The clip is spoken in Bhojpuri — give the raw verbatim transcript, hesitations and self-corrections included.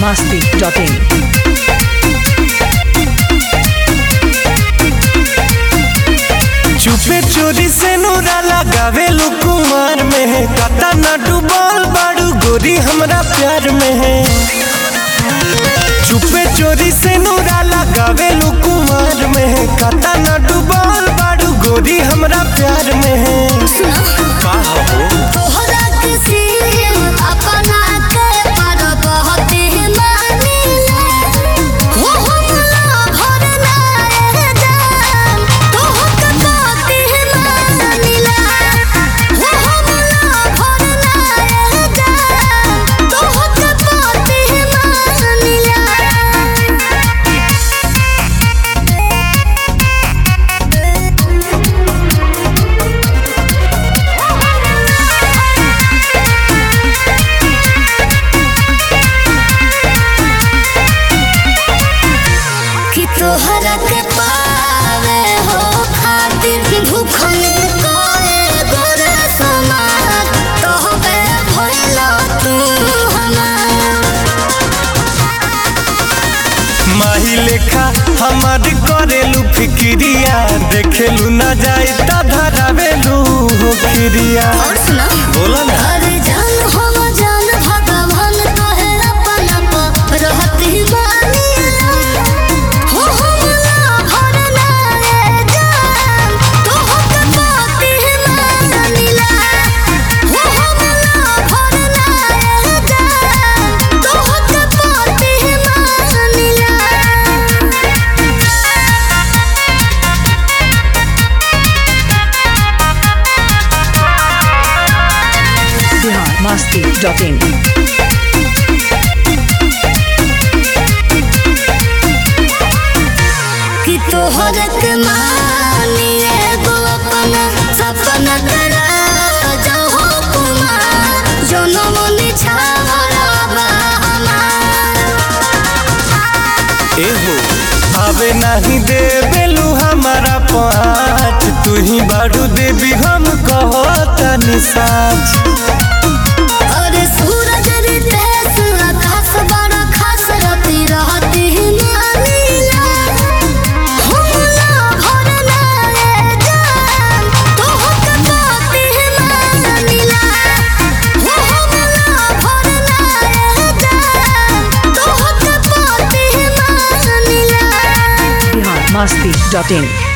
masti dot in. चुपे चोरी से नूरा लगावे लो कुमार में है कता न डूबल बाड़ू गोरी हमरा प्यार में है। चुपे चोरी से नूरा लगावे लो कुमार में है कता न डूबल बाड़ू गोरी हमरा प्यार में है। का हो तोहरा किसी अपना के पर बहुत ही मानिला हो हमला भरना है जान तोहके बहुत ही मानिला हो हमला भरना है जान तोहके बहुत ही मानिला। कि तोहरा के पावे हो खातिर भूखल कोए गोरे समाज तोहबे भइलो तू हमार माही लेखा हमार करेलू फिक्रिया देखेलू न जाए त धरावेलू हो खिरिया। और सुना बोला ना अरे जान हो जान भगवान कहे अपन पर रहती मानिला हो हमला भरना है जान तोहके बहुत ही मानिला हो हमला भरना है जान तोहके बहुत ही मानिला। Bihar masti dot in. कि तोहर के मानी एगो अपना सपना करा जाओ कुमार जनम निछावरा बा हमार। एहो आवे नहीं देवेलू हमारा पाँच तू ही बाड़ू देवी हम कहतनी साच। अरे सूरज रितेश आकाश बड़ा खास रहती रहती मानिला हमला भरना है जान तोहके बहुत ही मानिला हो हमला भरना है जान तोहके बहुत ही मानिला। Bihar masti dot in.